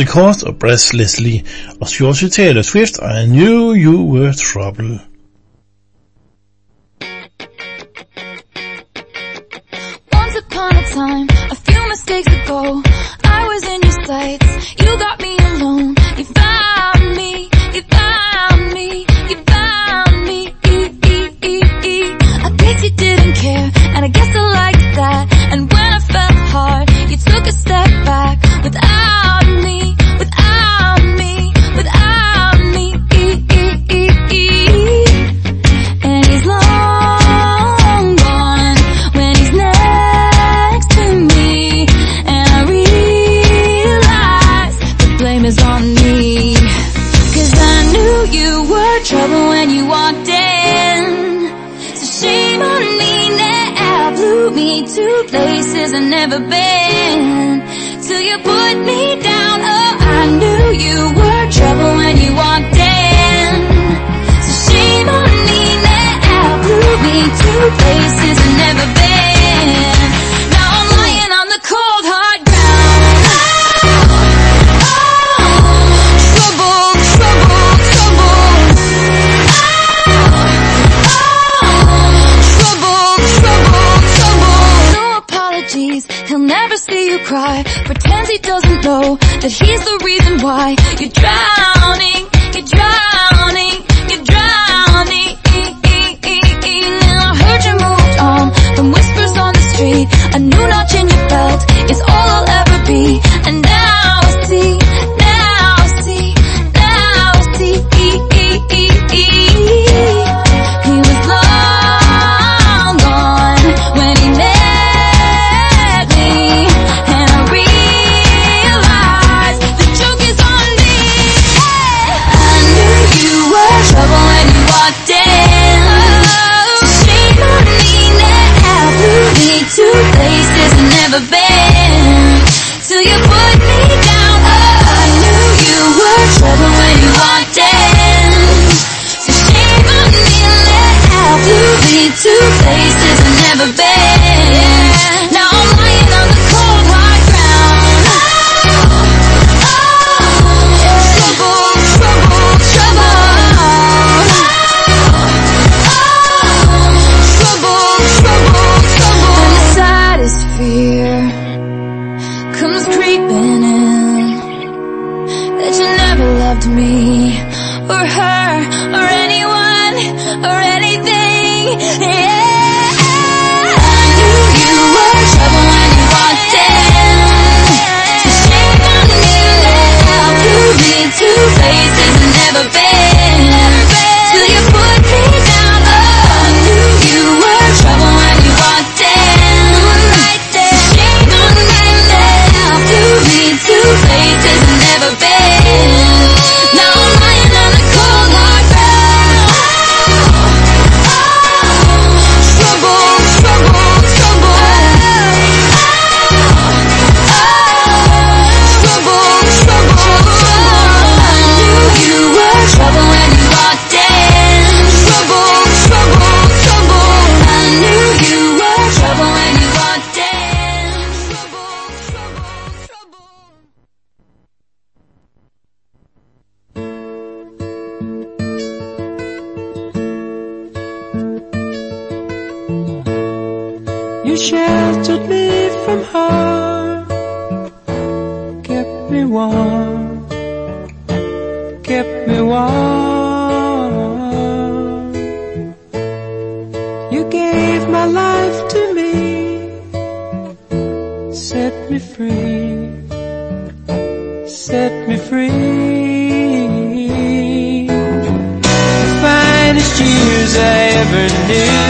Michael Kors og Brad Leslie, og George Taylor Swift, I Knew You Were Trouble. Once upon a time, a few mistakes ago, I was in your sights, you got me alone, you found me, you found me, you found me, I guess you didn't care, and I guess I liked that, and when I fell hard, you took a step back, without me, without me, without me, and he's long gone, when he's next to me, and I realize the blame is on me, 'cause I knew you were trouble when you walked in, so shame on me now, blew me to places I've never been, till you put me down. Oh, I knew you were trouble when you walked in, so shame on me now, blew me to places I've never been. Now I'm lying on the cold hard ground. Trouble, trouble, trouble. Trouble, trouble, trouble. No apologies, he'll never see you cry, pretends he doesn't know that he's the reason why you're drowning, you're drowning, you're drowning. And I heard you moved on from whispers on the street, a new notch in your belt is all I'll ever be, and now I see, now I see, now I see. He was long gone when he met me, and I realized the joke is on me. I knew you were trouble when you walked in, so shame on me now, blew me to places I've never been, till you put me down. Oh, I knew you were trouble when you walked in, so shame on me now, blew me to places I've never been. Now I'm lying on the cold hard ground. Trouble, trouble, trouble. Trouble, trouble, trouble. And the saddest fear comes creeping in, that you never loved me, or her, or anyone, or anything. Yeah, I knew you were trouble when you walked in, so shame on me now, blew me to places I've never been, till you put me down. Oh, I knew you were trouble when you walked in, so shame on me now, blew me to places I've never been. Now I'm lying on the cold hard ground. Trouble, trouble, trouble. Trouble, trouble, trouble. I knew you were trouble when you walked in. Trouble, trouble, trouble. I knew you were trouble when you walked in. Trouble, trouble, trouble. You sheltered me from harm, kept me warm, kept me warm. You gave my life to me, set me free, set me free. The finest years I ever knew,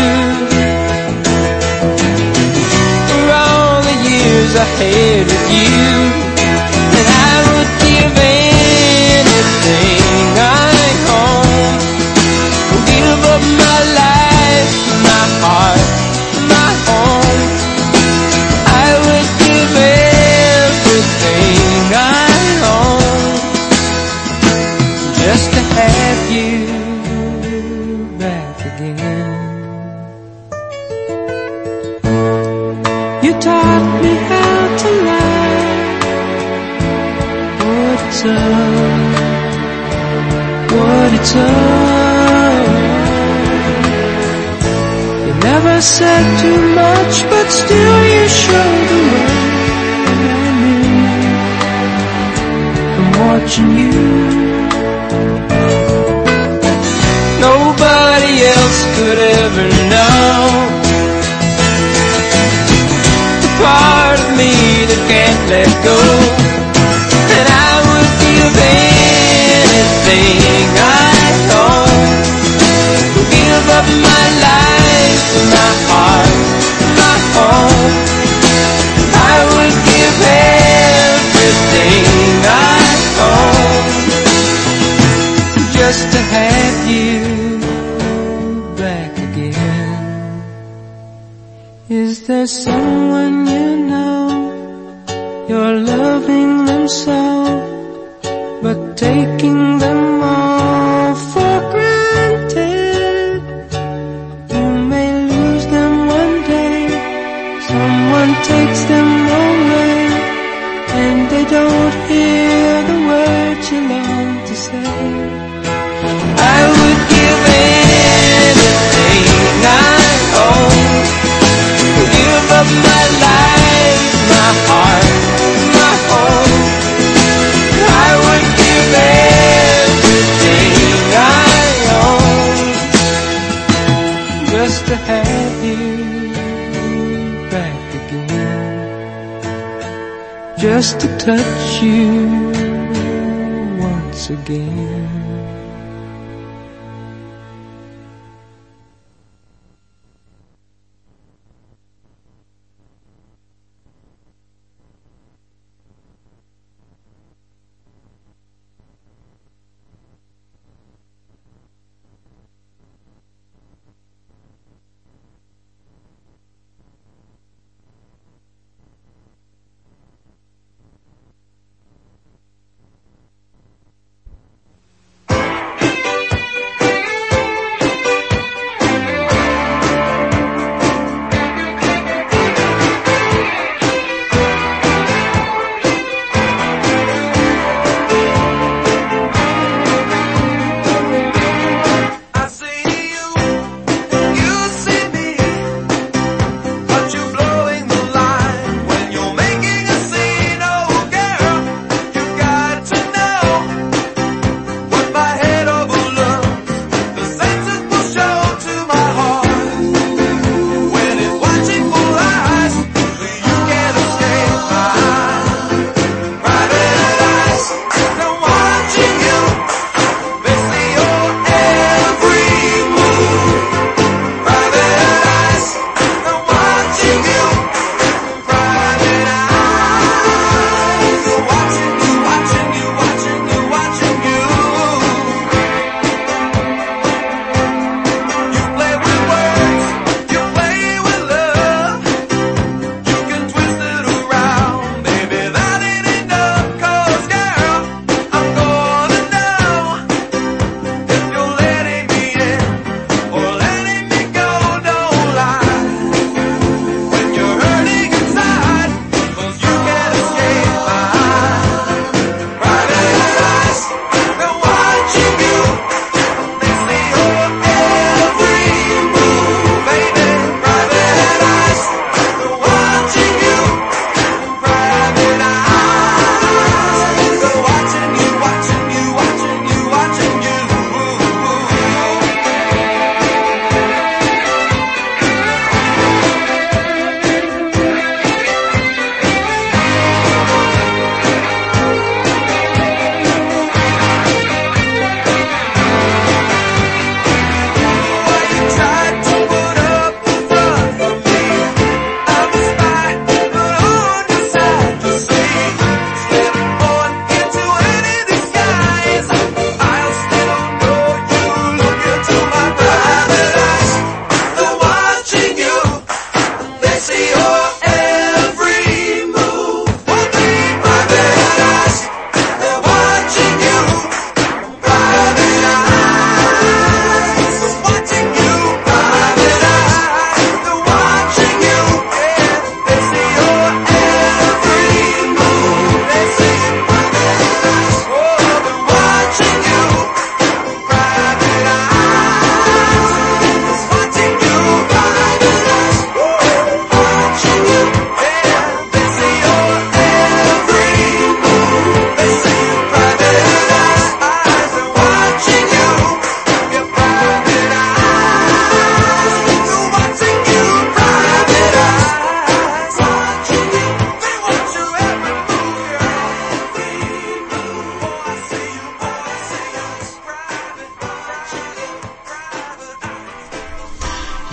I had with you, and I would give anything I own, give up my life, my heart, my home. I would give everything I own, just to have you back again. You taught me how to love, oh, return. You never said too much, but still you showed the way. And I knew from watching you. Nobody else could ever know the part of me that can't let go. And I would give anything I own, give up my life, my heart, my home. I would give everything I own just to have you back again. Is there someone you know, you're loving them so, but taking them all for granted? You may lose them one day, someone takes them away, and they don't hear the words you long to say. I would give anything I own, give up my life, my heart, my home. I would give everything I own just to have you back again, just to touch you once again.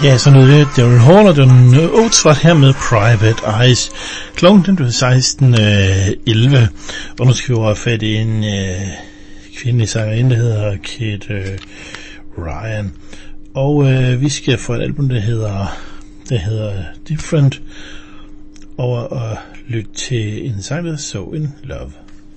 Ja, så nu det Daryl Hall og den Oates var her med Private Eyes. Klokken den blev 16:11, og nu skal vi have fat i en kvindelig sangerinde, der hedder Kate Ryan. Og vi skal få et album, der hedder Different, og lytte til en sang, der hedder So In Love.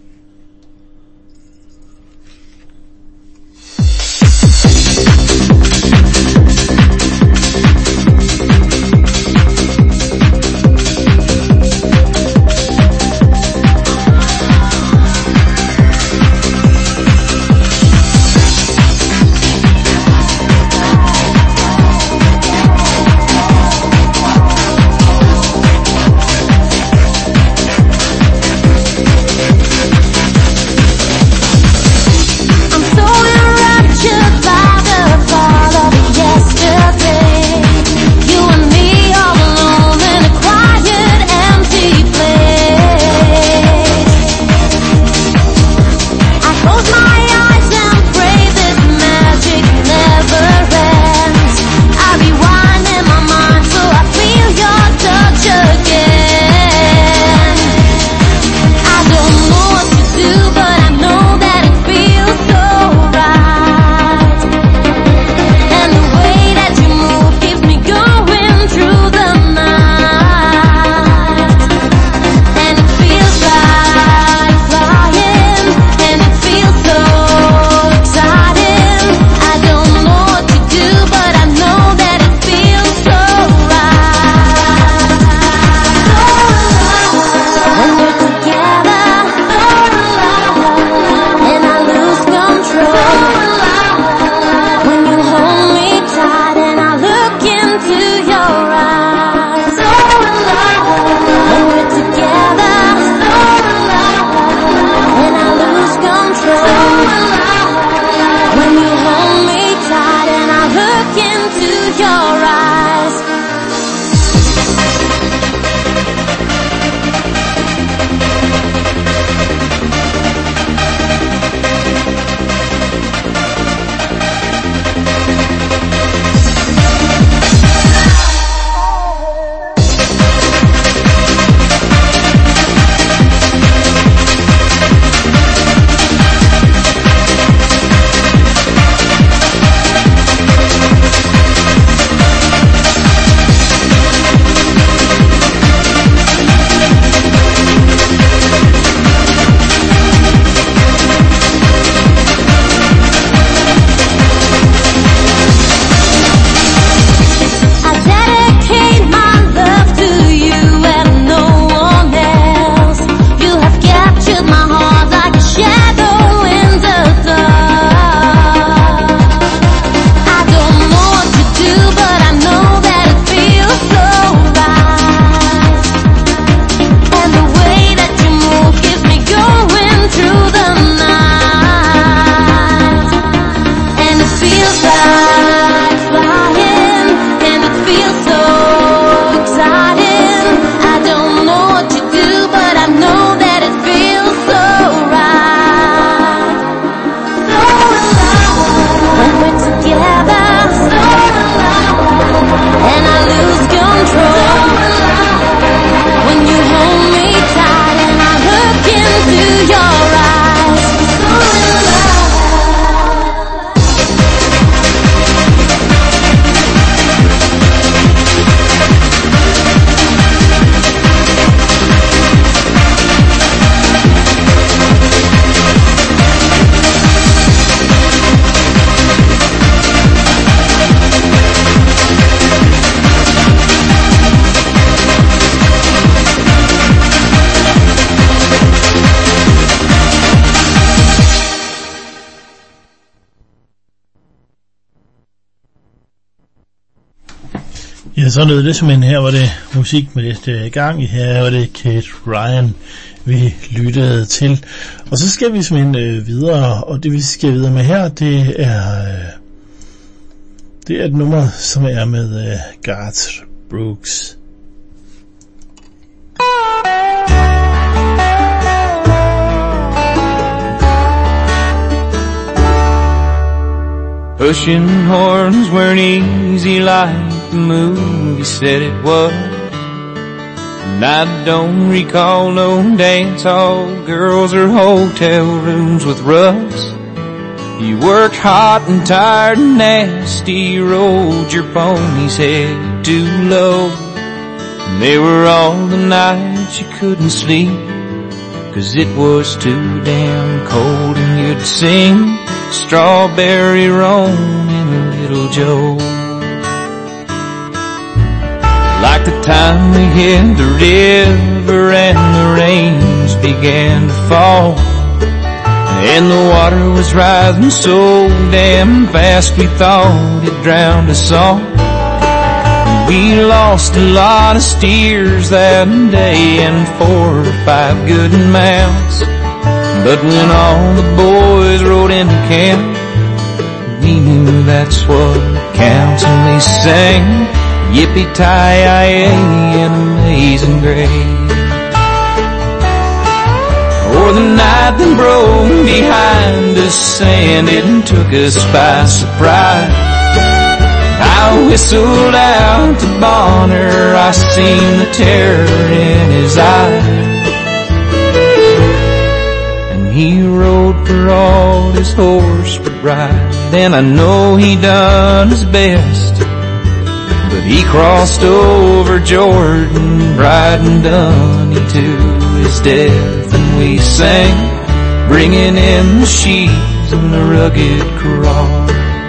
Ja, så lød det simpelthen. Her var det musik med lidt gang i. Her var det Kate Ryan, vi lyttede til. Og så skal vi simpelthen videre, og det vi skal videre med her, det er et nummer, som er med Garth Brooks. Pushing horns weren't easy like the movie said it was. And I don't recall no dance hall girls or hotel rooms with rugs. You worked hot and tired and nasty, rode your pony's head too low. And they were all the nights you couldn't sleep, 'cause it was too damn cold, and you'd sing Strawberry Roan in a Little Joe. Like the time we hit the river and the rains began to fall, and the water was rising so damn fast we thought it drowned us all. We lost a lot of steers that day and 4 or 5 good mounts. But when all the boys rode into camp, we knew that's what counts, and we sang Yippee-Ki-Yay and Amazing Grace. Or the night that broke behind us and it took us by surprise, I whistled out to Bonner, I seen the terror in his eyes. And he rode for all his horse would ride, and I know he done his best, but he crossed over Jordan, riding Dunny to his death. And we sang, bringing in the sheaves and the rugged cross.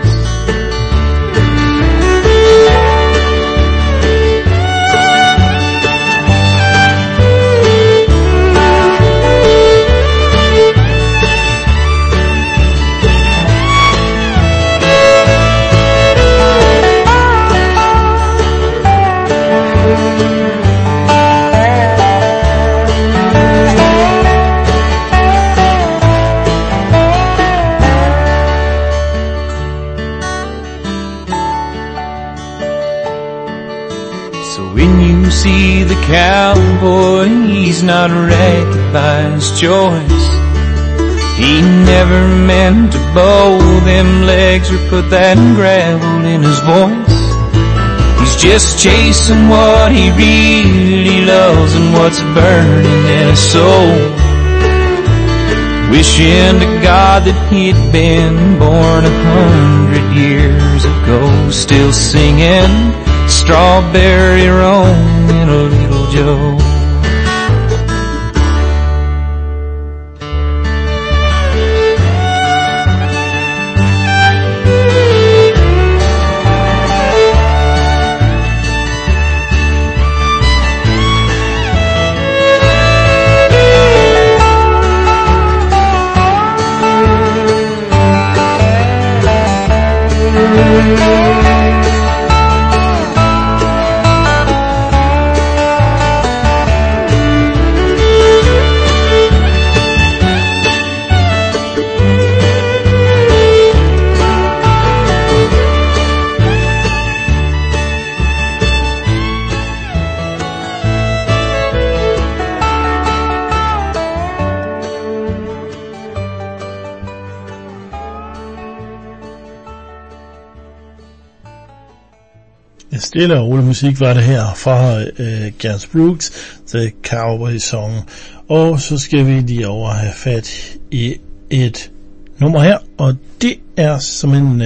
See the cowboy, he's not wrecked by his choice. He never meant to bow them legs or put that gravel in his voice. He's just chasing what he really loves and what's burning in his soul, wishing to God that he'd been born 100 years ago, still singing Strawberry Roan in a Little Joe. Stille og rolig musik var det her fra Garth Brooks, The Cowboy Song. Og så skal vi lige over have fat i et nummer her, og det er simpelthen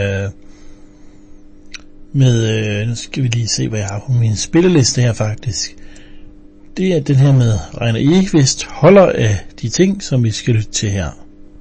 med, nu skal vi lige se, hvad jeg har på min spilleliste her faktisk. Det er den her med Reiner Ekvist, Holder af de ting, som vi skal lytte til her.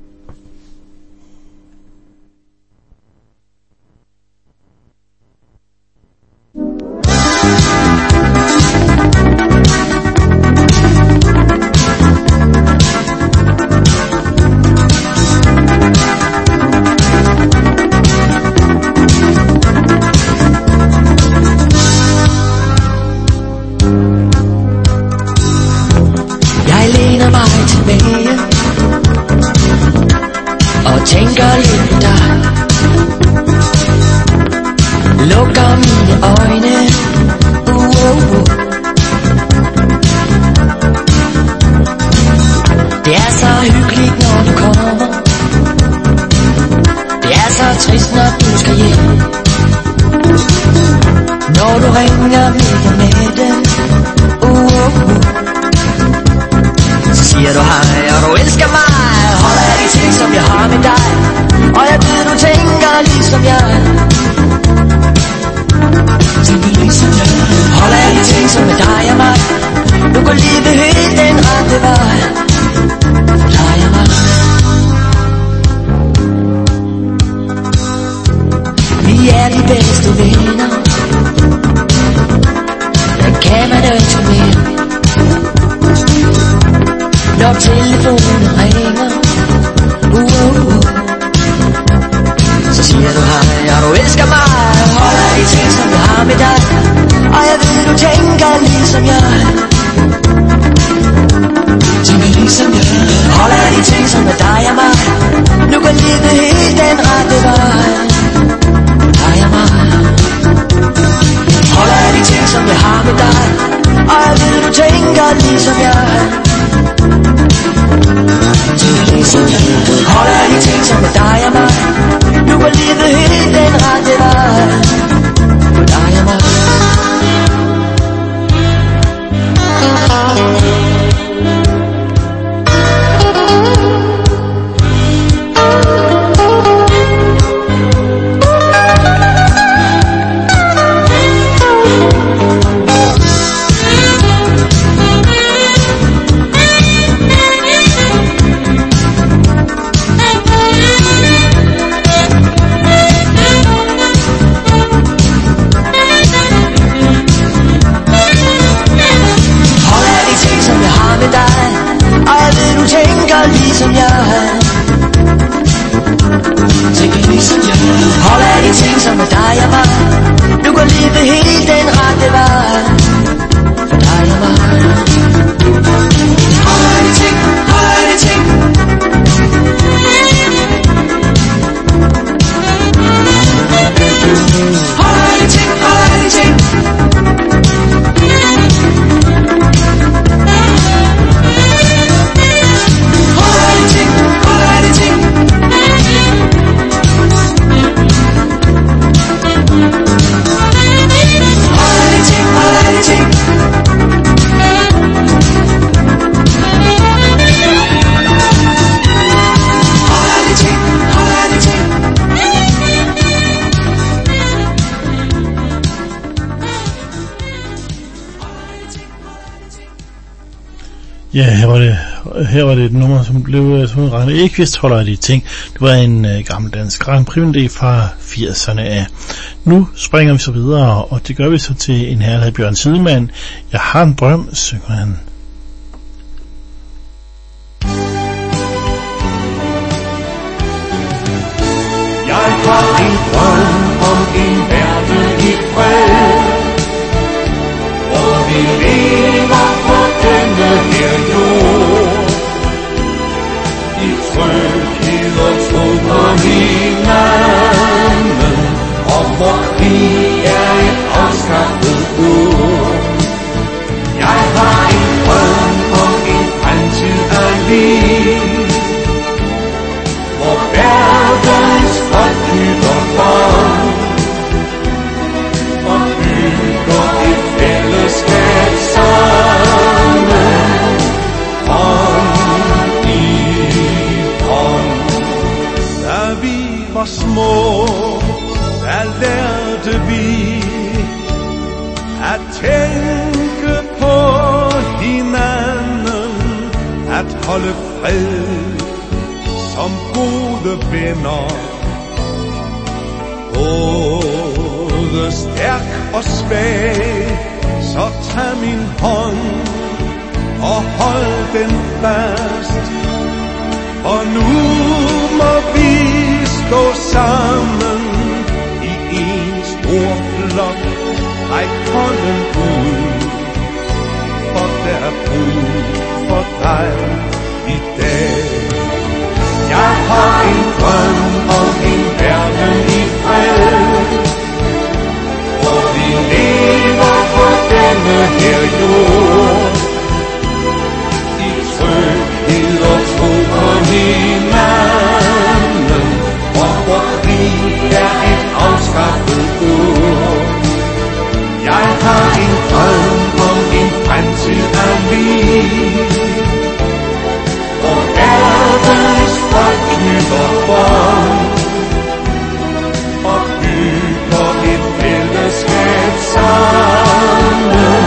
Tænker lidt på dig, lukker mine øjne, Det er så hyggeligt, når du kommer, det er så trist, når du skal hjem. Når du ringer midt om natten, så siger du hej, og du elsker mig. Holder af de ting, som jeg har med dig, og jeg ved, du tænker ligesom jeg. Holder af de ting, som er dig og mig. Du kan leve helt den rette vej. Dig og mig. Vi er de bedste venner. Hvad kan man ønske mere? Når telefonen ringer, så siger du hej, og du elsker mig. Holder af de ting, som jeg har med dig, og jeg ved, du tænker ligesom jeg. Holder af de ting, som er dig og mig. Nu kan leve helt den rette vej. Dig og mig. Holder af de ting, som jeg har med dig, og jeg ved, du tænker ligesom jeg. Holder af de ting, som er dig og mig. Nu kan leve helt den rette vej. Dig og mig. Ligesom jeg. Hold af de ting, som er dig og mig. Du kan leve helt den rette vej. For dig og mig. Hold af de ting, hold af de ting. Hold af de ting, hold af de ting. Ja, her var det et nummer, som blev Rane Ekvist holder af de ting. Det var en gammel dansk Grand Prix fra 80'erne af. Nu springer vi så videre, og det gør vi så til en herre, der hedder Bjørn Sidemann. Jeg har en drøm, synger han. Jeg har en drøm om en verden i fred, hvor vi lever på denne her jord, i tryghed og tro på hinanden, og hvor krig er et afskaffet ord. Jeg har en drøm om en fremtid af liv, hvor verdens folk hylder bånd og bygger et fællesskab sammen, hånd i hånd. Da vi var små, der lærte vi at tænke på hinanden, at holde fred som gode venner, både stærk og svag. Så tag min hånd og hold den fast, og nu må vi stå sammen i en stor flok. Ræk hånden ud, for der er brug for dig i dag. Jeg har en drøm om en verden i fred, hvor vi lever på denne her jord, i tryghed og tro på hinanden, og hvor krig er et afskaffet ord. Og ærens folk knytter bånd og bygger et fællesskab sammen,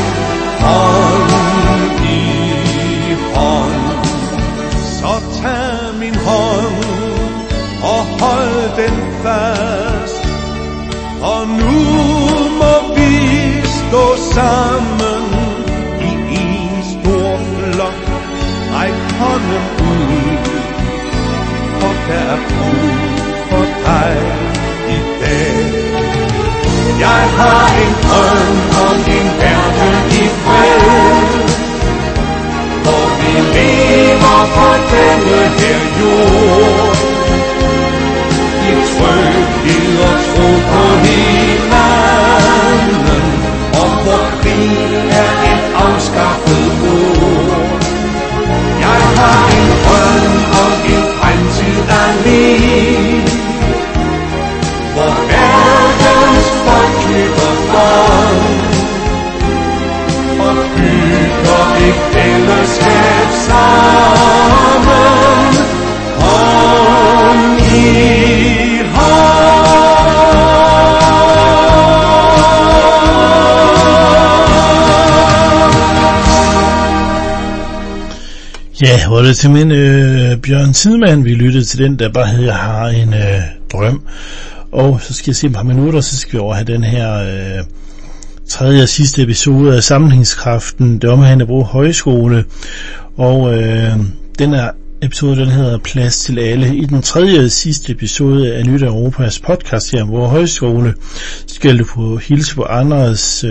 hånd i hånd. Så tag min hånd og hold den fast, og nu må vi stå sammen i en stor flok. Ræk hånden ud, for der er brug for dig i dag. Jeg har en drøm om en verden i fred, hvor vi lever på denne her jord, i tryghed og tro på hinanden, og hvor krig er et afskaffet ord. Jeg har en drøm om en fremtid alene, hvor verdens folk knytter bånd og bygger et fællesskab sammen, hånd i Ja, hvor det simpelthen Bjørn Tidemand, vi lyttede til den, der bare hedder Jeg har en drøm. Og så skal jeg se et par minutter, så skal vi over have den her tredje og sidste episode af Sammenhængskraften, det omhandler Bro Højskole. Og den her episode, den hedder Plads til alle. I den tredje og sidste episode af Nyt Europas podcast her om Bro Højskole, skal du på hilse på Anders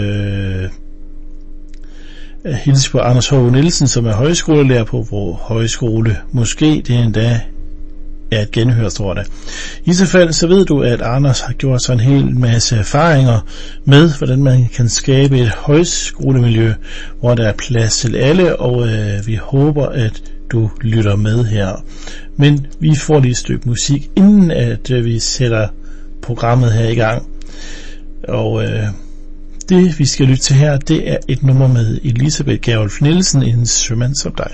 H. Nielsen, som er højskolelærer på Bro Højskole. Måske det endda er et genhør, tror det. I så fald så ved du, at Anders har gjort sig en hel masse erfaringer med, hvordan man kan skabe et højskolemiljø, hvor der er plads til alle, og vi håber, at du lytter med her. Men vi får lige et stykke musik, inden at vi sætter programmet her i gang. Og det vi skal lytte til her, det er et nummer med Elisabeth Gerolf Nielsen, En sømand som dig.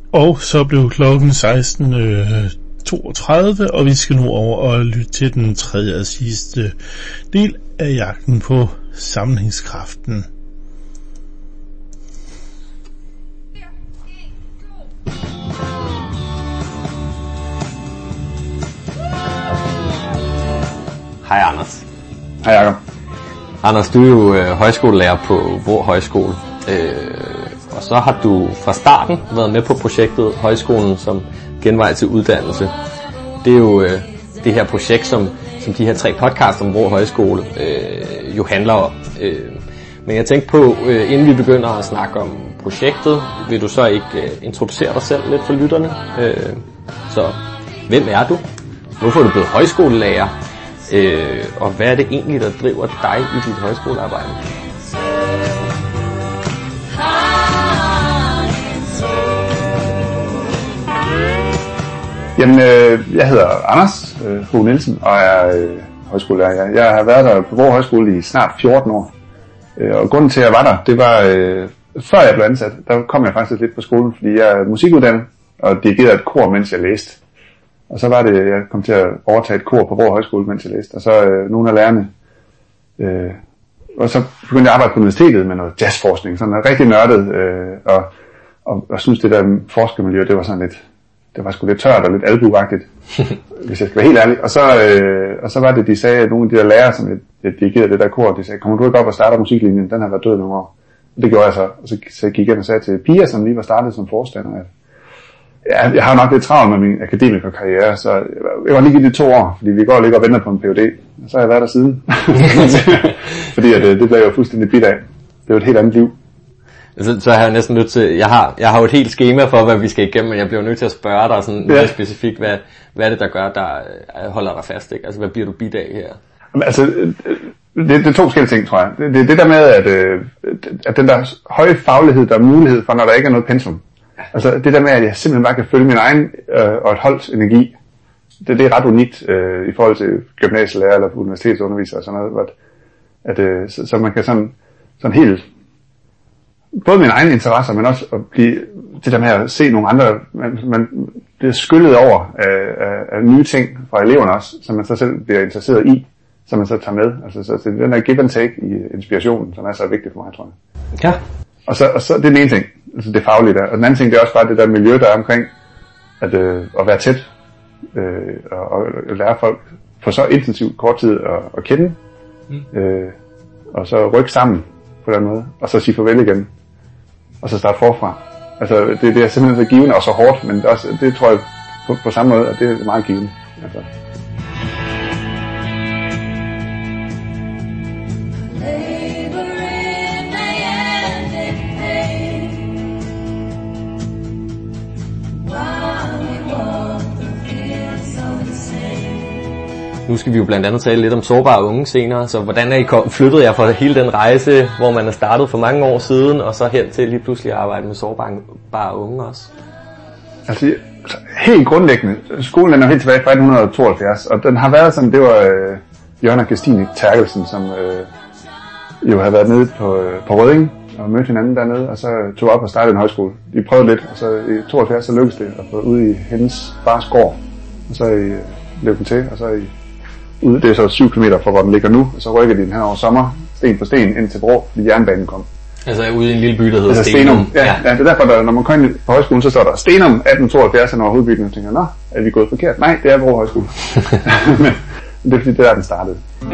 Og så blev klokken 16:32, og vi skal nu over og lytte til den tredje og sidste del af jagten på sammenhængskraften. Hej Anders. Hej Jacob. Anders, du er jo højskolelærer på Vrå Højskole, og så har du fra starten været med på projektet Højskolen som genvej til uddannelse. Det er jo det her projekt, som de her 3 podcasts om Vrå Højskole jo handler om. Men jeg tænkte på, inden vi begynder at snakke om projektet, vil du så ikke introducere dig selv lidt for lytterne? Så hvem er du? Hvorfor er du blevet højskolelærer? Og hvad er det egentlig, der driver dig i dit højskolearbejde? Jamen, jeg hedder Anders Fogh Nielsen og er højskolelærer. Jeg har været der på Vrå Højskole i snart 14 år. Og grunden til, at jeg var der, det var, før jeg blev ansat, der kom jeg faktisk lidt på skolen, fordi jeg er musikuddannet og dirigerede et kor, mens jeg læste. Og så var det, jeg kom til at overtage et kor på Vrå Højskole, mens jeg læste. Og så nogle af lærerne. Og så begyndte jeg at arbejde på universitetet med noget jazzforskning. Sådan noget rigtig nørdet. Og synes det der forskermiljø, det var sådan lidt, det var sgu lidt tørt og lidt albuagtigt, hvis jeg skal være helt ærlig. Og så var det, de sagde, at nogle af de der lærere, som jeg dirigerede det der kor, de sagde, kommer du ikke op og starter musiklinjen? Den har været død nogle år. Og det gjorde jeg så. Og så gik jeg og sagde til Pia, som lige var startet som forstander, at jeg har nok lidt travlt med min akademikerkarriere, så jeg var lige givet det 2 år, fordi vi går og ligger og venter på en PhD. Og så har jeg været der siden. Fordi at, det blev jo fuldstændig bidt af. Det er jo et helt andet liv. Så har jeg næsten nødt til, jeg har jo et helt skema for, hvad vi skal igennem, men jeg bliver nødt til at spørge dig sådan mere specifikt, hvad er det, der gør, der holder dig fast, ikke? Altså, hvad bliver du bidt af her? Jamen, altså, det er 2 forskellige ting, tror jeg. Det er det der med, at den der høje faglighed, der er mulighed for, når der ikke er noget pensum. Altså det der med, at jeg simpelthen bare kan følge min egen og et holds energi, det er ret unikt i forhold til gymnasielærer eller universitetsunderviser og sådan noget, at så man kan sådan helt, både mine egne interesser, men også at blive, det der med at se nogle andre, man bliver skyllet over af nye ting fra eleverne også, som man så selv bliver interesseret i, som man så tager med. Altså så det er den der give and take i inspirationen, som er så vigtig for mig, tror jeg. Ja. Og så det er den ene ting, altså det faglige der. Og den anden ting, det er også bare det der miljø, der er omkring at være tæt og lære folk på så intensivt kort tid at kende. Og så rykke sammen på den måde. Og så sige farvel igen. Og så starte forfra. Altså det er simpelthen så givende og så hårdt, men det tror jeg på samme måde, at det er meget givende. Altså. Nu skal vi jo blandt andet tale lidt om sårbare unge senere, så hvordan er I flyttet jer fra hele den rejse, hvor man er startet for mange år siden, og så hen til lige pludselig at arbejde med sårbare unge også? Altså helt grundlæggende, skolen er helt tilbage fra 1872, og den har været sådan, det var Jørgen og Christine Terkelsen, som jo har været nede på Rødding og mødte hinanden dernede, og så tog op og startede en højskole. De prøvede lidt, og så i 72 så lykkedes det at få ud i hendes fars gård, og så løb den til, og så det er så 7 km fra hvor den ligger nu, og så rykker de den her over sommer, sten på sten, ind til Vrå, fordi jernbanen kom. Altså ude i en lille by, der hedder Stenum. Ja, det er derfor, når man kommer ind på højskolen, så står der Stenum 1872, når hovedbygningen, og tænker, nå, er vi gået forkert? Nej, det er Vrå Højskole. Men det er fordi, det er der, den startede.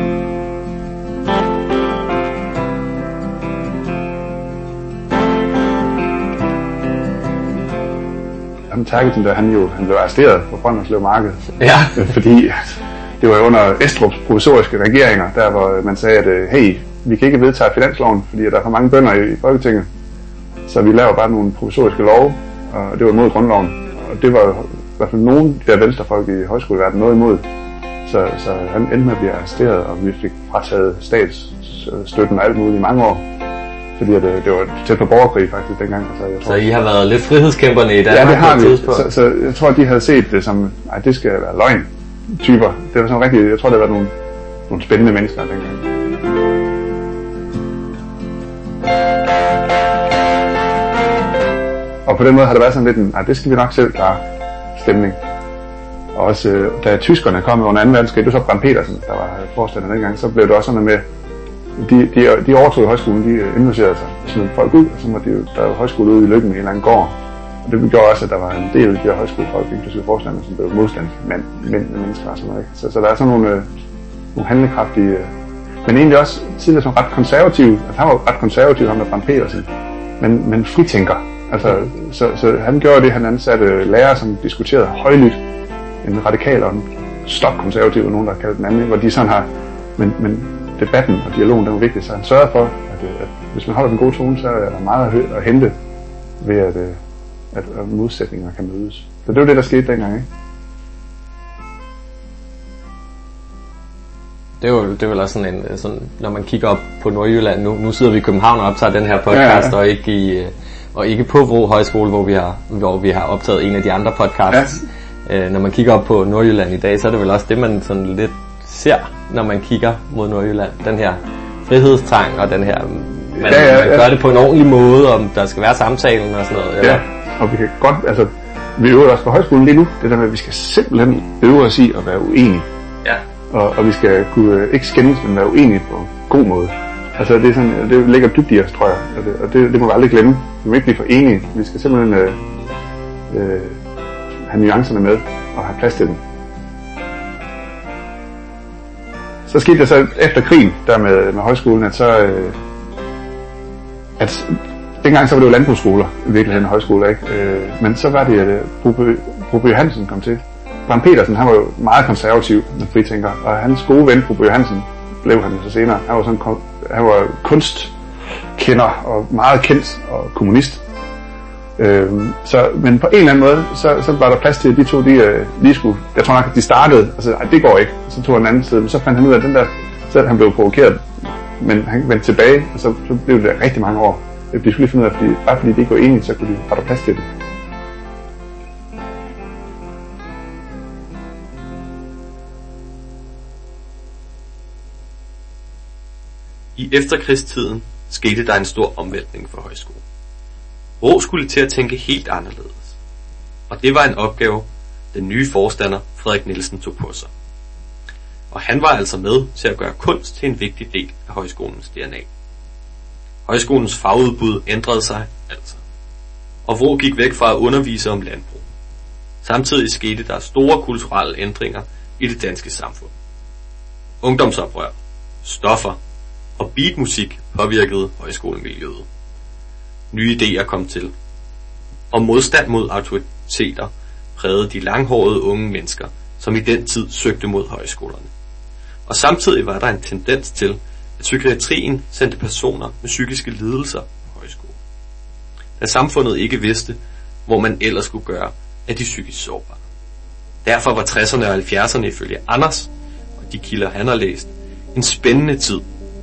Ham Terkelsen der, han blev arresteret på Brønderslev Marked. Ja. Fordi det var under Estrups provisoriske regeringer, der hvor man sagde, at hey, vi kan ikke vedtage finansloven, fordi der er for mange bønder i Folketinget. Så vi laver bare nogle provisoriske love, og det var imod grundloven. Og det var i hvert fald nogle af de der venstrefolk i højskoleverdenen noget imod. Så han endte med at blive arresteret, og vi fik frataget statsstøtten og alt muligt i mange år. Fordi det var tæt på borgerkrig faktisk dengang. Så I har været lidt frihedskæmperne i Danmark? Ja, det har vi. Så jeg tror, de havde set det som, nej, det skal være løgn typer. Det var sådan rigtig, jeg tror, det var nogle spændende mennesker dengang. Og på den måde har der været sådan lidt en, det skal vi nok selv klare stemning. Og også da tyskerne kom under 2. verdenskrig, det var så Brandt Petersen, der var forstander dengang, så blev det også sådan med, de overtog højskolen, de indlogerede sig og smed folk ud, og så var der var højskole ude i Løkken i en eller anden gård. Og det gjorde også, at der var en del af de her højskolefolk, inklusive forstander, som blev modstandsmennesker og sådan noget. Så der er sådan nogle handlekraftige, men egentlig også tidligere som ret konservative, altså han var ret konservativ, ham der Brandt Petersen, men fritænker. Altså, så han gjorde det, han ansatte lærere, som diskuterede højlydt, en radikal og en stokkonservativ, nogen der kaldte den anden, hvor de sådan har, men debatten og dialogen, den var vigtig, så han sørger for, at hvis man holder den gode tone, så er der meget at hente ved, at modsætninger kan mødes. Så det var det, der skete dengang, ikke? Det er vel også sådan, når man kigger op på Nordjylland, nu sidder vi i København og optager den her podcast, ja. Og ikke på Vrå Højskole, hvor vi har optaget en af de andre podcasts. Ja. Når man kigger op på Nordjylland i dag, så er det vel også det, man sådan lidt ser, når man kigger mod Nordjylland. Den her frihedstrang og den her, man gør det på en ordentlig måde, om der skal være samtalen og sådan noget. Eller? Ja, og vi kan godt, altså, vi øver os på højskolen lige nu, det der med, at vi skal simpelthen øve os i at være uenige. Ja. Og vi skal kunne ikke skændes, men være uenige på en god måde. Altså det er sådan, det ligger dybt i os, tror jeg, og det må vi aldrig glemme. Vi må ikke blive for enige. Vi skal simpelthen have nuancerne med og have plads til dem. Så skete det så efter krigen der med højskolen, at dengang så var det jo landbrugsskoler i virkeligheden, højskoler, ikke? Men så var det, at Broby Johansen kom til. Brandt Petersen, han var jo meget konservativ med fritænker, og hans gode ven, Broby Johansen, blev han så senere. Han var kunstkender og meget kendt og kommunist. Men på en eller anden måde, så var der plads til, at de to, de skulle, jeg tror nok, at de startede, altså det går ikke, så tog han en anden side, men så fandt han ud af den der, så han blev provokeret, men han vendte tilbage, og så blev det rigtig mange år. De skulle lige finde ud af, bare fordi de ikke var enige, så var der plads til det. I efterkrigstiden skete der en stor omvæltning for højskolen. Vrå skulle til at tænke helt anderledes. Og det var en opgave, den nye forstander Frederik Nielsen tog på sig. Og han var altså med til at gøre kunst til en vigtig del af højskolens DNA. Højskolens fagudbud ændrede sig altså. Og Vrå gik væk fra at undervise om landbrug. Samtidig skete der store kulturelle ændringer i det danske samfund. Ungdomsoprør, stoffer og beatmusik påvirkede højskolemiljøet. Nye idéer kom til, og modstand mod autoriteter prægede de langhårede unge mennesker, som i den tid søgte mod højskolerne. Og samtidig var der en tendens til, at psykiatrien sendte personer med psykiske lidelser på højskole. Da samfundet ikke vidste, hvor man ellers skulle gøre af de psykisk sårbare. Derfor var 60'erne og 70'erne ifølge Anders og de kilder han har læst en spændende tid.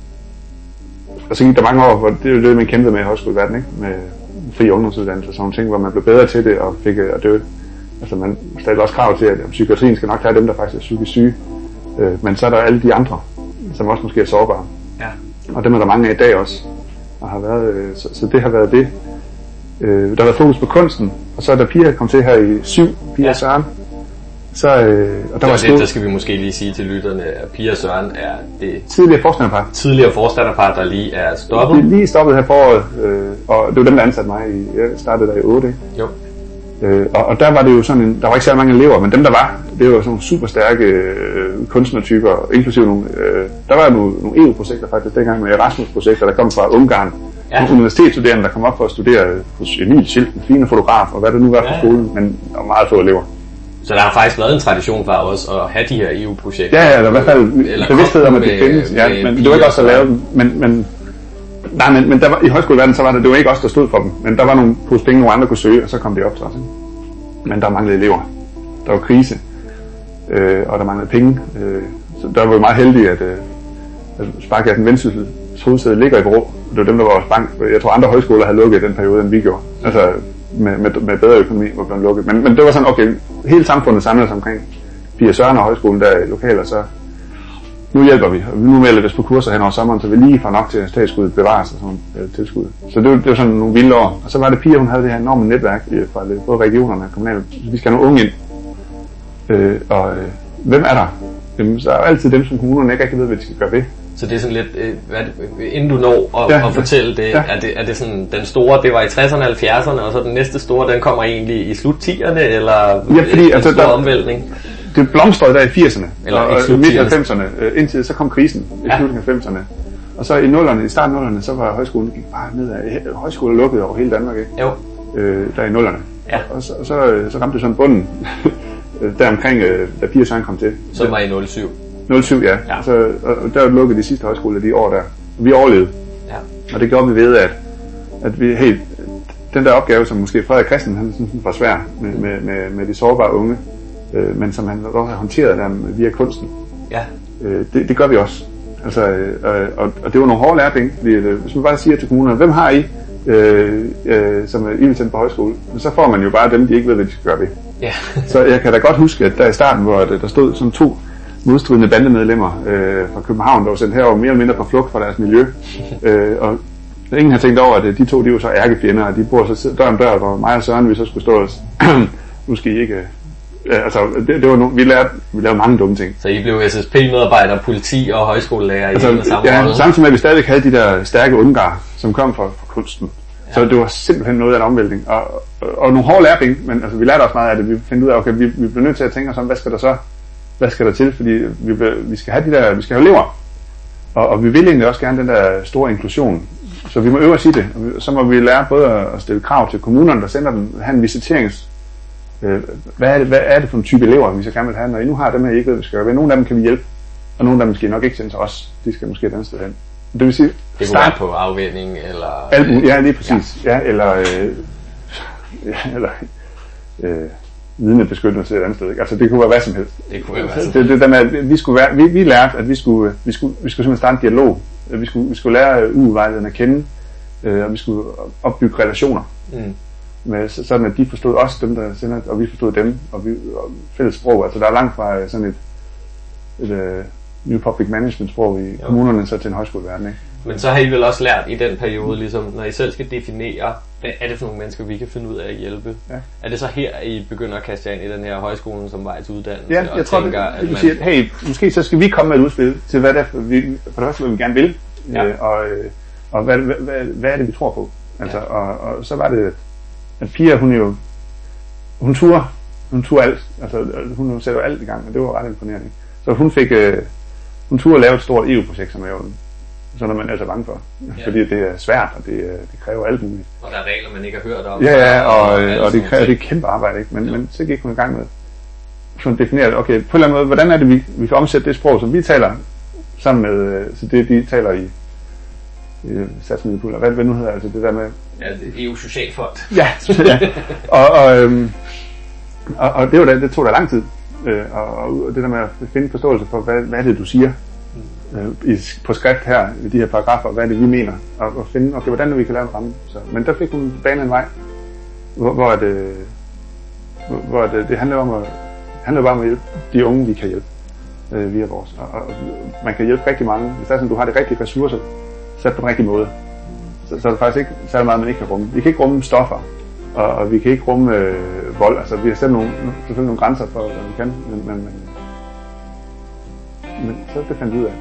Og så gik der mange år, hvor det er jo det, man kendte med i højskoleverdenen, ikke? Med fri ungdomsuddannelse og sådan nogle ting, hvor man blev bedre til det og fik at dø. Altså man stillede også krav til, at psykiatrien skal nok tage dem, der faktisk er psykisk syge. Men så er der alle de andre, som også måske er sårbare. Ja. Og dem er der mange af i dag også. Og har været, så det har været det. Der har været fokus på kunsten, og så er der Pia kom til her i 7, Pia og Søren. Så, og der var det, der skal vi måske lige sige til lytterne, at Pia og Søren er det tidligere forstanderpar, der lige er stoppet. De er lige stoppet her foråret, og det var dem, der ansatte mig. Jeg startede der i 8, ikke? Jo. Og der var det jo sådan der var ikke så mange elever, men dem der var, det var sådan nogle super stærke kunstnertyper, inklusive nogle, der var nogle EU-projekter faktisk dengang med Erasmus-projekter, der kom fra Ungarn. Ja. Nogle universitetsstuderende, der kom op for at studere hos Emil Schilt, en fine fotograf, og hvad det nu var for skolen, men der var meget få elever. Så der har faktisk været en tradition for os at have de her EU-projekter. Ja, der i hvert fald bevidsthed om, at det findes. Ja, men det var ikke også at lave dem. Men der var, i højskoleverdenen, så var det jo ikke os, der stod for dem. Men der var nogle pose penge, nogle andre kunne søge, og så kom de op til os. Men der manglede elever. Der var krise, og der manglede penge. Så der var vi meget heldige, at Sparekassen Vendsyssel hovedsæde ligger i Vrå. Det var dem, der var vores bank. Jeg tror, andre højskoler havde lukket i den periode, end vi gjorde. Altså med bedre økonomi var blevet lukket. Men det var sådan, okay, hele samfundet samlede sig omkring Pia Søren og højskolen der i lokaler, nu hjælper vi, og nu melder vi os på kurser hen over sommeren, så vi lige får nok til at statsskuddet bevares og sådan tilskud. Så det var sådan nogle vilde år. Og så var det Pia, hun havde det her enorme netværk fra både regionerne og kommunale. Vi skal have nogle unge ind. Hvem er der? Jamen, så er jo altid dem, som kommunerne ikke rigtig ved, hvad de skal gøre ved. Så det er sådan lidt, inden du når at fortælle det, er det sådan, den store, det var i 60'erne og 70'erne, og så den næste store, den kommer egentlig i slut 10'erne, eller fordi, en stor omvæltning? Det blomstrede der i 80'erne, eller og midt 90'erne, indtil så kom krisen i slutningen af 90'erne. Og så i starten af 0'erne, så var højskolen gik bare nedad. Højskolen lukkede over hele Danmark, ikke? Jo. Der i 0'erne. Ja. Og så ramte det sådan bunden, der omkring, da Pia Søren kom til. Så var i 07. 07, ja. Og der lukkede de sidste højskoler de år der. Vi overlevede. Ja. Og det gjorde vi ved, at vi helt... Den der opgave, som måske Frederik Christen, han synes var svær med de sårbare unge, men som han dog har håndteret der via kunsten. Ja. Det gør vi også. Altså, og det var nogle hårde lærepenge, fordi hvis man bare siger til kommunerne, hvem har I, som I vil sende på højskole, så får man jo bare dem, de ikke ved, hvad de skal gøre ved. Ja. Så jeg kan da godt huske, at der i starten, hvor der stod sådan 2 modstridende bandemedlemmer fra København, der var sendt herover mere eller mindre på flugt fra deres miljø, og ingen har tænkt over, at de 2, de var så ærkefjender, og de bor så dør om dør, hvor mig og Søren vi så skulle stå og måske ikke... Altså, det var vi lavede mange dumme ting. Så I blev SSP-medarbejder, politi og højskolelærer i den samme rolle? Samtidig med, at vi stadig havde de der stærke ungarer, som kom fra kunsten. Ja. Så det var simpelthen noget af en omvæltning. Og nogle hårde lærepenge, men altså, vi lærte også meget af det. Vi fandt ud af, okay, vi bliver nødt til at tænke os om, hvad skal der til? Fordi vi skal have vi skal have elever. Og vi vil egentlig også gerne den der store inklusion. Så vi må øve os i det. Så må vi lære både at stille krav til kommunerne, der sender dem, have en visiterings... Hvad er det for en type elever, vi så gerne vil have, når I nu har dem her, I ikke ved, hvad vi skal gøre ved. Nogle af dem kan vi hjælpe, og nogle af dem skal nok ikke sende til os. De skal måske et andet sted hen. Det vil sige... Det kunne være på afvinding, eller... Ja, lige præcis. Ja, eller vidnebeskyttelse et andet sted. Altså, det kunne være hvad som helst. Det kunne være hvad som helst. Det der med, vi lærte, at vi skulle simpelthen starte en dialog. Vi skulle lære ugevejlederne at kende, og vi skulle opbygge relationer. Med, sådan at de forstod os, dem der sender, og vi forstod dem, og fælles sprog. Altså der er langt fra sådan et New Public Management sprog i kommunerne så til en højskoleverden, ikke? Men så har I vel også lært i den periode, ligesom, når I selv skal definere, hvad er det for nogle mennesker, vi kan finde ud af at hjælpe? Ja. Er det så her, at I begynder at kaste jer ind i den her højskolen som vejsuddannelse? Ja, jeg tror, tænker, at man... siger, hey, måske så skal vi komme med et udspil til, hvad det er, for det første, hvad vi gerne vil, og hvad er det, vi tror på? Altså, og så var det, at Pia, hun turde alt, altså hun sætter alt i gang, og det var ret imponerende. Så hun turde lave et stort EU-projekt, som er jo sådan, man er så bange for, fordi det er svært, og det kræver alt muligt. Og der er regler, man ikke har hørt om. Ja, og det kræver det kæmpe arbejde, ikke? Men så gik hun i gang med sådan defineret, okay, på en eller anden måde, hvordan er det, vi kan omsætte det sprog, som vi taler sammen med, så det de taler i satsmiddelpuljer, hvad nu hedder, altså det der med... Ja, det er EU-socialfond. Ja, og det tog da lang tid, og det der med at finde forståelse for, hvad er det, du siger på skrift her, i de her paragrafer, hvad er det, vi mener, og finde, okay, hvordan vi kan lave en ramme. Så, men der fik hun banen en vej, hvor det handler om at hjælpe de unge, vi kan hjælpe via vores. Og man kan hjælpe rigtig mange, hvis det er sådan, du har de rigtige ressourcer sat på den rigtige måde. Så er det faktisk ikke særlig meget, man ikke kan rumme. Vi kan ikke rumme stoffer, og vi kan ikke rumme vold. Altså, vi har selvfølgelig nogle grænser for, hvad vi kan, men så det fandt vi ud af.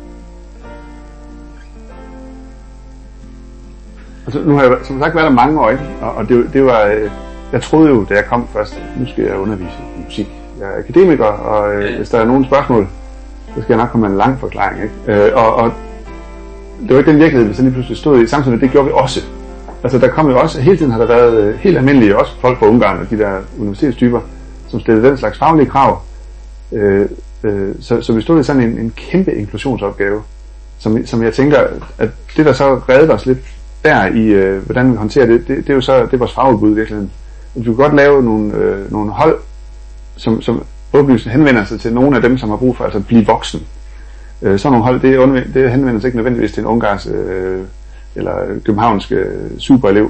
Altså, nu har jeg som sagt været der mange år, ikke? Og det var... Jeg troede jo, da jeg kom først, nu skal jeg undervise i musik. Jeg er akademiker, og hvis der er nogle spørgsmål, så skal jeg nok komme med en lang forklaring, ikke? Og det var ikke den virkelighed, vi så lige pludselig stod i. Samtidig det gjorde vi også. Altså der kom jo også, hele tiden har der været helt almindelige, også folk fra Ungarn og de der universitetstyper, som stillede den slags faglige krav. Så vi stod i sådan en kæmpe inklusionsopgave, som jeg tænker, at det der så reddede os lidt der i, hvordan vi håndterer det er jo så, det er vores fagudbud i virkeligheden. Vi kan godt lave nogle hold, som åbenlyst henvender sig til nogle af dem, som har brug for at blive voksen. Sådan nogle hold, det henvender sig ikke nødvendigvis til en ungarsk eller københavnsk superelev,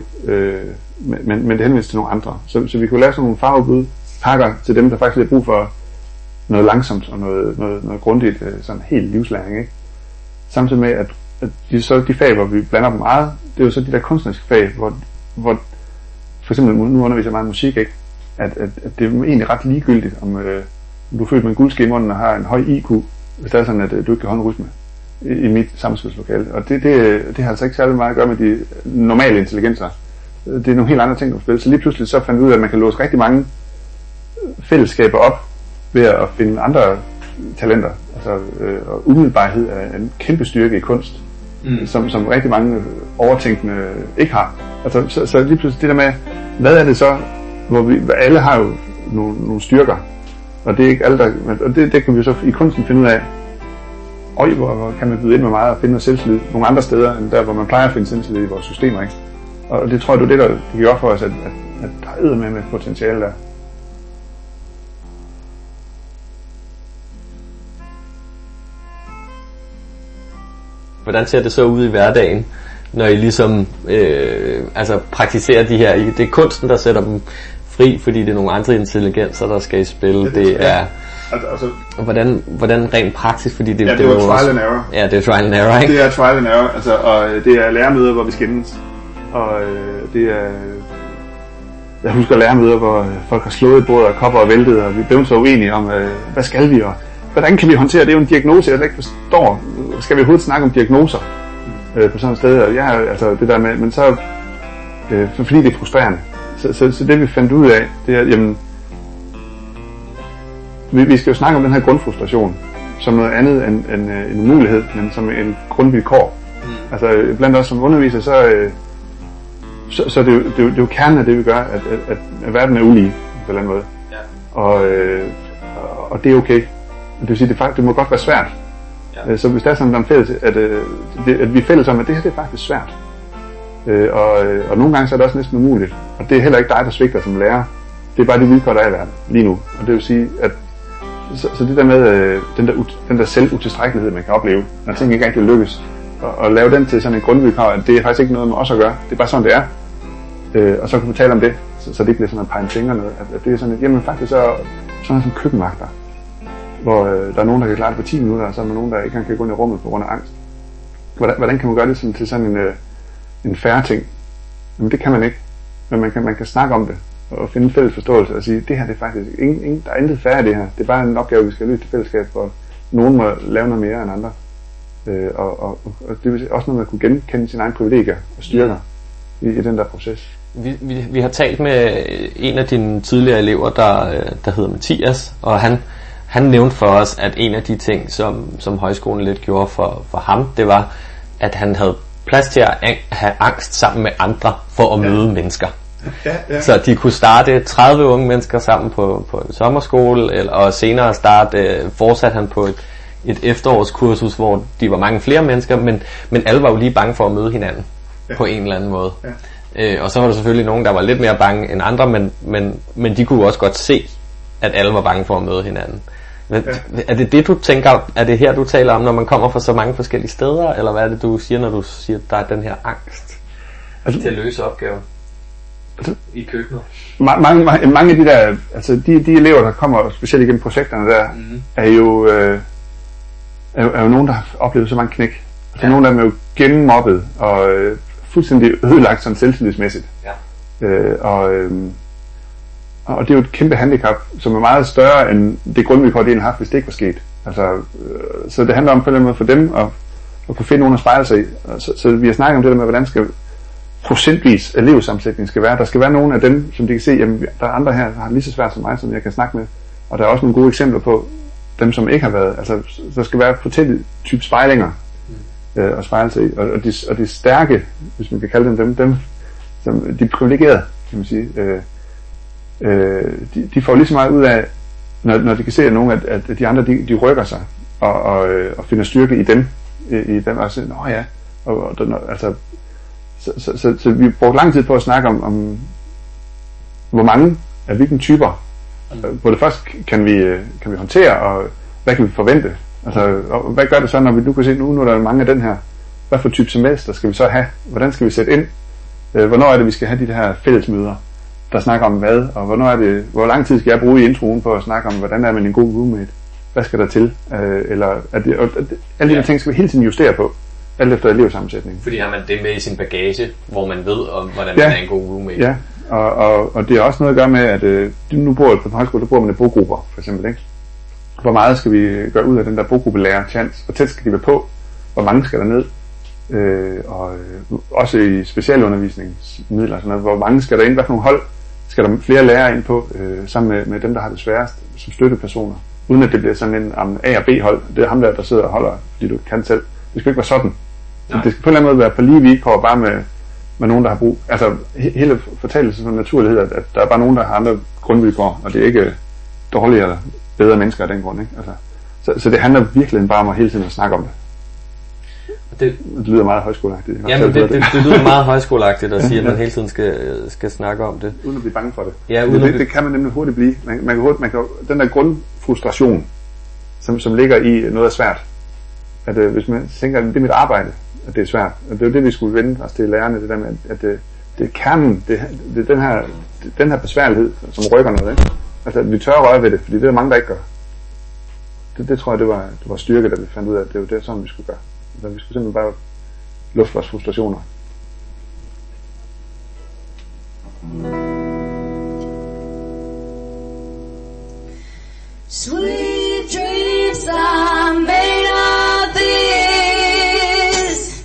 men det henvender sig til nogle andre. Så vi kunne lave sådan nogle fagudbud pakker til dem, der faktisk har brug for noget langsomt og noget grundigt, sådan helt livslæring, ikke? Samtidig med, at de fag, hvor vi blander dem meget, det er jo så de der kunstneriske fag, hvor for eksempel, nu underviser jeg meget musik, ikke? At det er egentlig ret ligegyldigt, om du er født med en guldske i munden og har en høj IQ, hvis det er sådan, at du ikke kan holde en rytme i mit samspilslokale. Og det har altså ikke særlig meget at gøre med de normale intelligenser. Det er nogle helt andre ting, du spiller. Så lige pludselig så fandt vi ud af, at man kan låse rigtig mange fællesskaber op ved at finde andre talenter. Altså, og umiddelbarhed er en kæmpe styrke i kunst, som rigtig mange overtænkende ikke har. Altså, så lige pludselig det der med, hvad er det så, hvor vi alle har jo nogle styrker, og det er ikke alle der, og det kan vi så i kunsten finde ud af. Hvor kan man byde ind med meget og finde noget selvtillid nogle andre steder end der, hvor man plejer at finde selvtillid i vores systemer, ikke? Og det tror jeg, det er det, der gør for os, at der er eddermame med potentiale der. Hvordan ser det så ud i hverdagen, når I ligesom praktiserer de her? Det er kunsten, der sætter dem fri, fordi det er nogle andre intelligenser, der skal i spil. Det er hvordan rent praktisk, fordi det er jo trial and error. Ja, det er trial and error, ikke? Det er trial and error, altså, og det er lærermøder, hvor vi skændes. Og det er... Jeg husker lærermøder, hvor folk har slået i bordet og kopper og væltet, og vi blev så uenige om, hvad skal vi, og hvordan kan vi håndtere det? Det er jo en diagnose, jeg ikke forstår. Skal vi overhovedet snakke om diagnoser på sådan et sted? Og ja, altså det der med, men så... fordi det er frustrerende. Så det vi fandt ud af, det er, jamen... Vi skal jo snakke om den her grundfrustration som noget andet end en mulighed, men som en grundvilkår. Altså blandt os som underviser, så det er jo kernen af det, vi gør, at verden er ulige på en eller anden måde. Ja. Og det er okay. Det vil sige, det må godt være svært. Ja. Så hvis der er sådan en fælles, at vi er fælles om, at det her det er faktisk svært. Og nogle gange så er det også næsten umuligt. Og det er heller ikke dig, der svigter som lærer. Det er bare de vilkår, der er i verden lige nu. Og det vil sige, at så det der med den der selvutilstrækkelighed, man kan opleve, når ting ikke rigtig lykkes, og lave den til sådan en grundvilkår, at det er faktisk ikke noget med os at gøre. Det er bare sådan, det er. Og så kan vi tale om det, så det ikke bliver sådan en pege fingre noget. At det er sådan, at jamen faktisk så sådan som køkkenmagter, hvor der er nogen, der kan klare det på 10 minutter, og så er der nogen, der ikke kan gå ind i rummet på grund af angst. Hvordan kan man gøre det sådan, til sådan en færre ting? Jamen det kan man ikke. Men man kan snakke om det, og finde en fælles forståelse, og sige, det her det er faktisk der er intet færre i det her. Det er bare en opgave, vi skal løse til fællesskab, hvor nogen må lave noget mere end andre. Og det vil også noget, man kunne genkende sine egne privilegier og styrker i den der proces. Vi har talt med en af dine tidligere elever, der hedder Mathias, og han nævnte for os, at en af de ting, som højskolen lidt gjorde for ham, det var, at han havde plads til at have angst sammen med andre for at møde mennesker. Ja. Så de kunne starte 30 unge mennesker sammen på en sommerskole, og senere fortsatte han på et efterårskursus, hvor de var mange flere mennesker, men alle var jo lige bange for at møde hinanden på en eller anden måde. Ja. Og så var der selvfølgelig nogen, der var lidt mere bange end andre, men de kunne jo også godt se, at alle var bange for at møde hinanden. Men, er det du tænker, er det her du taler om, når man kommer fra så mange forskellige steder, eller hvad er det du siger, når du siger, at der er den her angst til at løse opgaven i køkkenet? Mange af de der, altså de elever, der kommer specielt igennem projekterne der, er jo nogen, der har oplevet så mange knæk. Altså nogen, der er jo gennemmobbet og fuldstændig ødelagt sådan selvtillidsmæssigt. Ja. Og det er jo et kæmpe handicap, som er meget større end det grundvilkår, de har haft, hvis det ikke var sket. Altså, så det handler om på en eller anden måde for dem at kunne finde nogen at spejle sig i. Så vi har snakket om det der med, hvordan skal procentvis elevsammensætning skal være. Der skal være nogle af dem, som de kan se, jamen, der er andre her, der har lige så svært som mig, som jeg kan snakke med. Og der er også nogle gode eksempler på dem, som ikke har været. Altså, der skal være forskellige type spejlinger at spejle sig i. Og de stærke, hvis man kan kalde dem som de privilegerede, kan man sige, de får lige så meget ud af, når de kan se, at nogle af de andre, de rykker sig og finder styrke i dem, og så, nå ja, altså, så vi brugte lang tid på at snakke om hvor mange af hvilke typer, hvor det først kan vi håndtere, og hvad kan vi forvente, altså, og hvad gør det så, når vi nu kan se, nu er der mange af den her, hvad for type semester skal vi så have, hvordan skal vi sætte ind, hvornår er det, vi skal have de her fællesmøder, der snakker om hvad, og hvor lang tid skal jeg bruge i introen på at snakke om, hvordan er man en god roommate? Hvad skal der til? Eller alle de ting skal vi hele tiden justere på, alt efter elevsammensætning. Fordi har man det med i sin bagage, hvor man ved om, hvordan man er en god roommate. Ja, og det er også noget at gøre med, at nu bor jeg på en højskole, der bor man i bogrupper, for eksempel, ikke? Hvor meget skal vi gøre ud af den der boggruppelærer chance? Hvor tæt skal de være på? Hvor mange skal der ned? Også i specialundervisningsmidler, sådan noget. Hvor mange skal der ind? Hvad for nogle hold skal der flere lærere ind på, sammen med dem, der har det sværest, som støttepersoner? Uden at det bliver sådan en A- og B-hold. Det er ham der sidder og holder, fordi du kan selv. Det skal ikke være sådan. Det skal på en eller anden måde være på lige vilkår, bare med nogen, der har brug. Altså hele fortællelsen som naturlighed, at der er bare nogen, der har andre grundvilkår, og det er ikke dårligere eller bedre mennesker af den grund, ikke? Altså, så det handler virkelig bare om at hele tiden at snakke om det. Det lyder meget højskoleagtigt. Jamen det lyder meget højskoleagtigt at sige, at man hele tiden skal snakke om det. Uden at blive bange for det. Ja, det kan man nemlig hurtigt blive. Man kan den der grundfrustration, som ligger i noget er svært. At hvis man tænker, at det er mit arbejde, at det er svært. Og det er jo det, vi skulle vende os til lærerne, det der med, at det er kernen, det er den her besværlighed, som rykker noget, ikke? Altså, at vi tør røre ved det, fordi det er der mange, der ikke gør. Det tror jeg, det var styrke, da vi fandt ud af, at det var det, sådan vi skulle gøre. Så vi skulle simpelthen bare lufte vores frustrationer. Sweet dreams are made of this.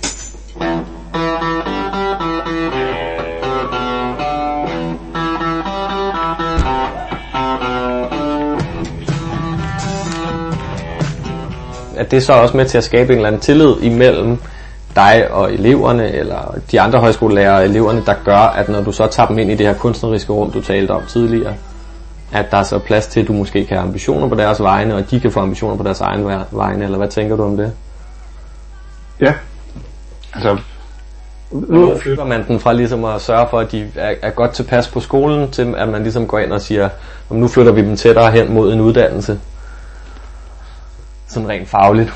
At det er så også med til at skabe en eller anden tillid imellem dig og eleverne, eller de andre højskolelærere og eleverne, der gør, at når du så tager dem ind i det her kunstneriske rum, du talte om tidligere, at der er så plads til, at du måske kan have ambitioner på deres vegne, og de kan få ambitioner på deres egen vegne, eller hvad tænker du om det? Ja, altså... Nu flytter man den fra ligesom at sørge for, at de er godt tilpas på skolen, til at man ligesom går ind og siger, nu flytter vi dem tættere hen mod en uddannelse. Sådan rent fagligt.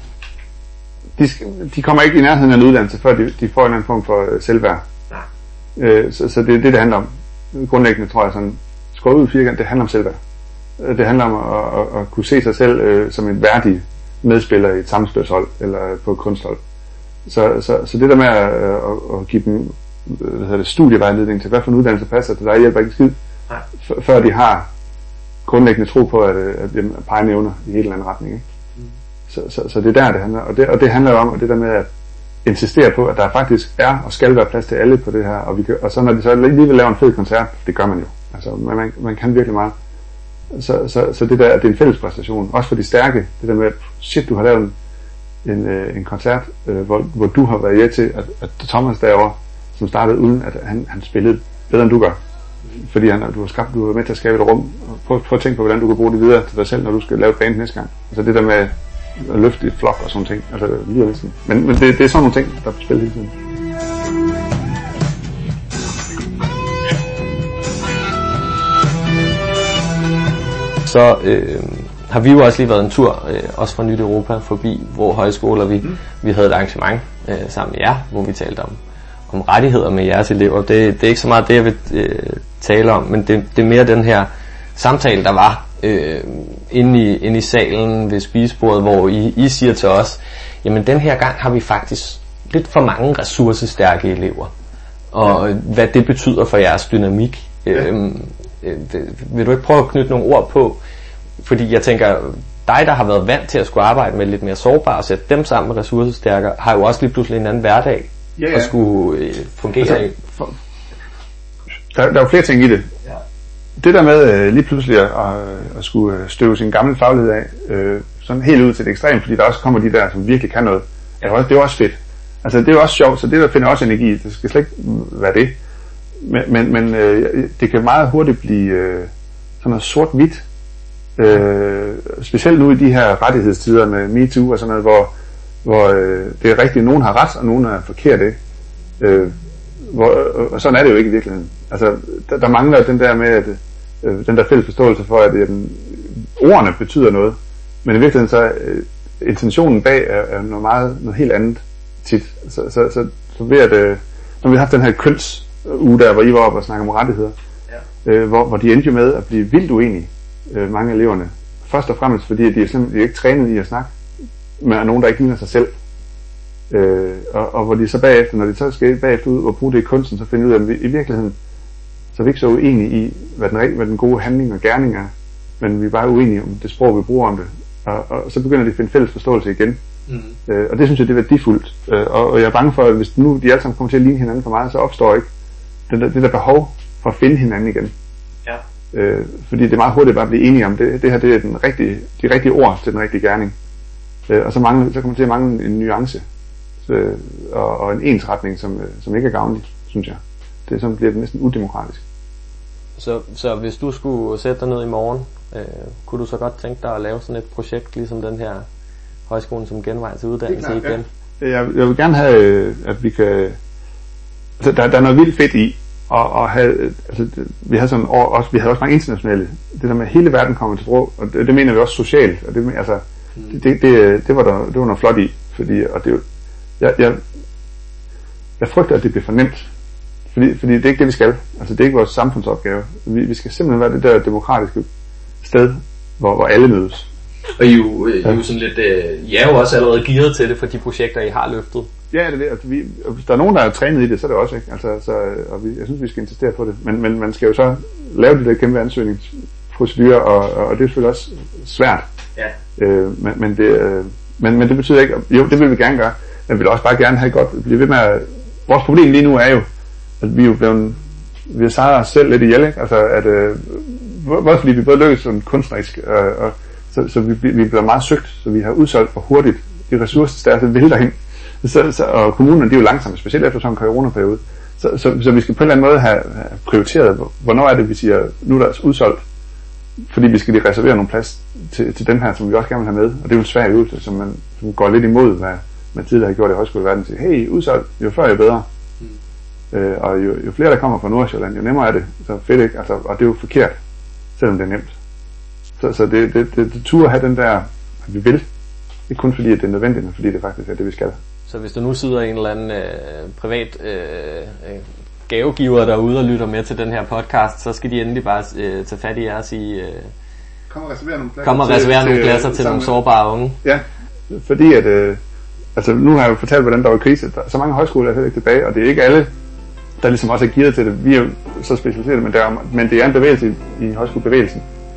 De kommer ikke i nærheden af en uddannelse, før de får en eller anden form for selvværd. Så det er det handler om. Grundlæggende tror jeg sådan, skåret ud firkant, det handler om selvværd. Det handler om at kunne se sig selv som en værdig medspiller i et samspilshold eller på et kunsthold. Så det der med at give dem studievejledning til, hvad for en uddannelse passer til dig, hjælper ikke skid, før de har grundlæggende tro på, at pege nævner i en eller anden retning, ikke? Så det er der, det handler. Og det handler jo om det der med at insistere på, at der faktisk er og skal være plads til alle på det her. Og så når de så lige vil lave en fed koncert, det gør man jo. Altså man kan virkelig meget. Så det der, at det er en fælles præstation. Også for de stærke. Det der med, shit, du har lavet en koncert, hvor du har været til, at Thomas derovre, som startede uden, at han spillede bedre end du gør. Fordi du har med til at skabe et rum. Prøv at tænke på, hvordan du kan bruge det videre til dig selv, når du skal lave et band næste gang. Altså det der med at løfte et flok og sådan ting. Altså lige næsten. Men det er sådan nogle ting, der er på spil hele tiden. Så har vi jo også lige været en tur, også fra Nyt Europa, forbi Vrå Højskole, og vi havde et arrangement sammen med jer, hvor vi talte om rettigheder med jeres elever. Det er ikke så meget det, jeg vil tale om, men det er mere den her samtale, der var inde i salen ved spisebordet, hvor I siger til os, jamen den her gang har vi faktisk lidt for mange ressourcestærke elever, og hvad det betyder for jeres dynamik. Vil du ikke prøve at knytte nogle ord på? Fordi jeg tænker, dig der har været vant til at skulle arbejde med lidt mere sårbare og sætte dem sammen med ressourcestærkere, har jo også lige pludselig en anden hverdag at skulle fungere i. Der er jo flere ting i det. Det der med lige pludselig at skulle støve sin gamle faglighed af, sådan helt ud til det ekstrem, fordi der også kommer de der, som virkelig kan noget. Det er også fedt. Altså det er også sjovt, så det der finder også energi. Det skal slet ikke være det. Men det kan meget hurtigt blive sådan noget sort-hvidt. Specielt nu i de her rettighedstider med MeToo og sådan noget, hvor det er rigtigt, nogen har ret, og nogen er forkert, ikke? Og sådan er det jo ikke i virkeligheden. Altså, der mangler den der med, at den der fælles forståelse for, at ordene betyder noget. Men i virkeligheden så intentionen bag er noget helt andet tit. Så ved at, når vi har haft den her kønsuge der, hvor I var oppe og snakke om rettigheder, hvor de endte jo med at blive vildt uenige, mange af eleverne. Først og fremmest fordi de er simpelthen ikke trænet i at snakke med nogen, der ikke ligner sig selv. Og hvor de så bagefter, når de så skal bagefter ud og bruge det i kunsten, så finder ud af, at i virkeligheden, så er vi ikke så uenige i, hvad den gode handling og gerning er, men vi er bare uenige om det sprog, vi bruger om det. Og så begynder de at finde fælles forståelse igen. Og det synes jeg, det er værdifuldt. Og jeg er bange for, at hvis nu de alle sammen kommer til at ligne hinanden for meget, så opstår ikke det der behov for at finde hinanden igen. Ja. Fordi det er meget hurtigt bare at blive enige om, det her det er de rigtige ord til den rigtige gerning. Og så kommer til at mangle en nuance og en ensretning, som ikke er gavnlig, synes jeg. Det er sådan, bliver næsten udemokratisk. Så hvis du skulle sætte dig ned i morgen, kunne du så godt tænke dig at lave sådan et projekt, ligesom den her højskolen som genvej til uddannelse igen? Ja. Jeg vil gerne have, at vi kan... Altså, der er noget vildt fedt i at have... Altså, vi havde også mange internationale... Det der med, at hele verden kommer til brug, og det mener vi også socialt. Og det, altså, det var noget flot i, fordi... Og det, jeg frygter, at det bliver for nemt. Fordi det er ikke det, vi skal. Altså, det er ikke vores samfundsopgave. Vi skal simpelthen være det der demokratiske sted, hvor alle mødes. Og I er jo sådan lidt... I er jo også allerede gearet til det for de projekter, I har løftet. Ja, det er det. Altså, hvis der er nogen, der er trænet i det, så er det også, ikke? Altså, jeg synes, vi skal insistere på det. Men man skal jo så lave det der kæmpe ansøgningsprocedurer, og det er selvfølgelig også svært. Ja. Men det betyder ikke... Jo, det vil vi gerne gøre. Men vi vil også bare gerne have godt... Blive ved med at... Vores problem lige nu er jo, at vi er jo blevet... Vi har sejret os selv lidt ihjel, ikke? Altså, at... Både fordi vi både lykkes sådan kunstnerisk, så vi bliver meget søgt, så vi har udsolgt for hurtigt de ressourcer, der vælter hen. Og kommunerne, de er jo langsomme, specielt efter sådan en coronaperiode. Så vi skal på en eller anden måde have prioriteret, hvornår er det, vi siger, nu er der udsolgt, fordi vi skal lige reservere nogle plads til den her, som vi også gerne vil have med. Og det er jo en svær øvelse, som går lidt imod, hvad man tidligere har gjort i højskoleverdenen. Siger, hey, udsolgt, jo før jo bedre. Og jo flere der kommer fra Nordsjælland, jo nemmere er det. Så fedt, ikke? Altså, og det er jo forkert, selvom det er nemt. Så det turde have den der, at vi vil. Ikke kun fordi, at det er nødvendigt, men fordi det faktisk er det, vi skal. Så hvis der nu sidder en eller anden privat gavegiver derude og lytter med til den her podcast, så skal de endelig bare tage fat i jer og sige... Kom og reservere nogle pladser til nogle sårbare unge. Ja, fordi at... altså nu har jeg jo fortalt, hvordan der var krise. Der er så mange højskoler, der er ikke tilbage, og det er ikke alle, der ligesom også er gearet til det. Vi er jo så specialiseret, men det er en bevægelse i højskolebevægelsen,